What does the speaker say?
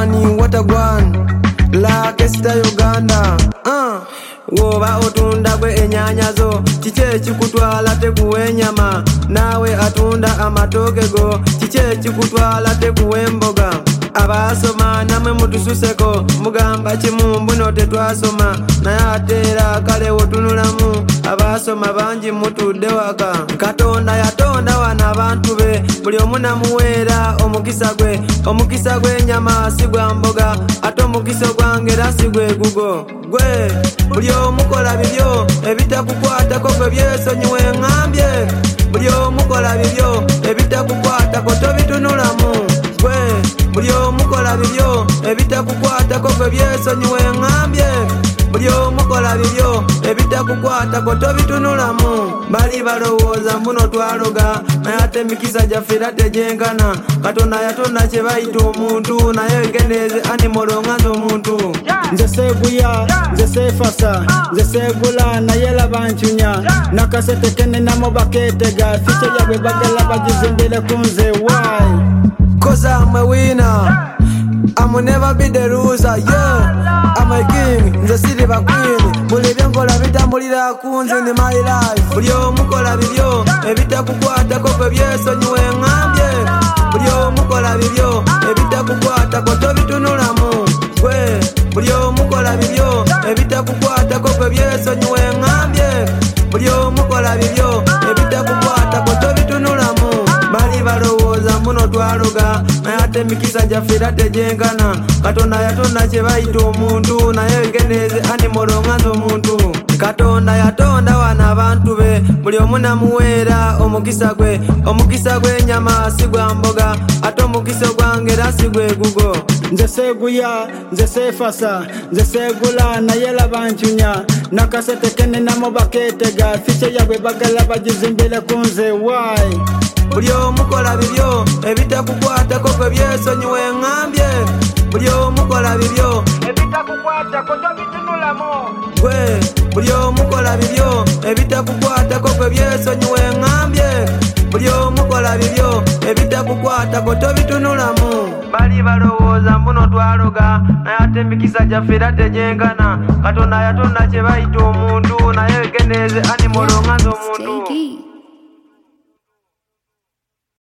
man, what a one. La Kesta Uganda. Woba otunda gwe enyanya zo kike kikutwala tekuwe nyama nawe atunda amatoke go kike kikutwala tekuwe emboga abasoma namwe mutususeko mugamba kimu mbuno tetwasoma naye atera kale wotunulamu abasoma bangi mutudde waka Katonda yatonda wana abantu be buli omu namuweera omukisa gwe nyama si gwa mboga ate omukisa gwange era si gwe gugo gwe buli omukola bibyo ebitakukwatako gwe byesonyiwe ngambye buli omukola bibyo ebitakukwatako tobitunulamu gwe buli omukola bibyo ebitakukwatako gwe byesonyiwe ngambye buli omukola bibyo ebitakukwatako tobitunulamu bali balowooza mbuno twaloga naye ate emikisa gyaffe era tegyenkana Katonda yatonda kye bayita omuntu naye egendeeze animolo nga nze omuntu nze seguya nze sefasa nze segula naye laba ncunya nakasete kenenamo baketega fiche yabwe bagala bagizimbire ku nze why cause I'm a winner I will never be the loser, yeah. I'm a king, nze silver queen. Buli byenkola bitambulira kunze in my life. Buli omukola bibyo ebitakukwatako gwe byesonyiwe ngambye. Buli omukola bibyo ebitakukwatako tobitunulamu gwe. Buli omukola bibyo ebitakukwatako gwe byesonyiwe ngambye. Buli omukola bibyo ebitakukwatako tobitunulamu bali balowooza mbuno twaloga naye ate emikisa gyaffe era tegyenkana Katonda yatonda kye bayita omuntu naye egendeeze animolo nga nze omuntu Katonda yatonda wana abantu be buli omu namuweera omukisa gw'ennyama si gwa mboga ate omukisa gwange era si gwe gugo nze seguya nze sefasa nze segula naye laba ncunya nakasete kenenamo baketega fiche yabwe bagala bagizimbire ku nze why buli omukola bibyo ebitakukwatako gwe byesonyiwe ngambye buli omukola bibyo ebitakukwatako tobitunulamu gwe buli omukola bibyo ebitakukwatako gwe byesonyiwe ngambye buli omukola bibyo ebitakukwatako tobitunulamu bali balowooza mbuno twaloga naye ate emikisa gyaffe era tegyenkana Katonda yatonda kye bayita omuntu naye egendeeze animolo nga nze omuntu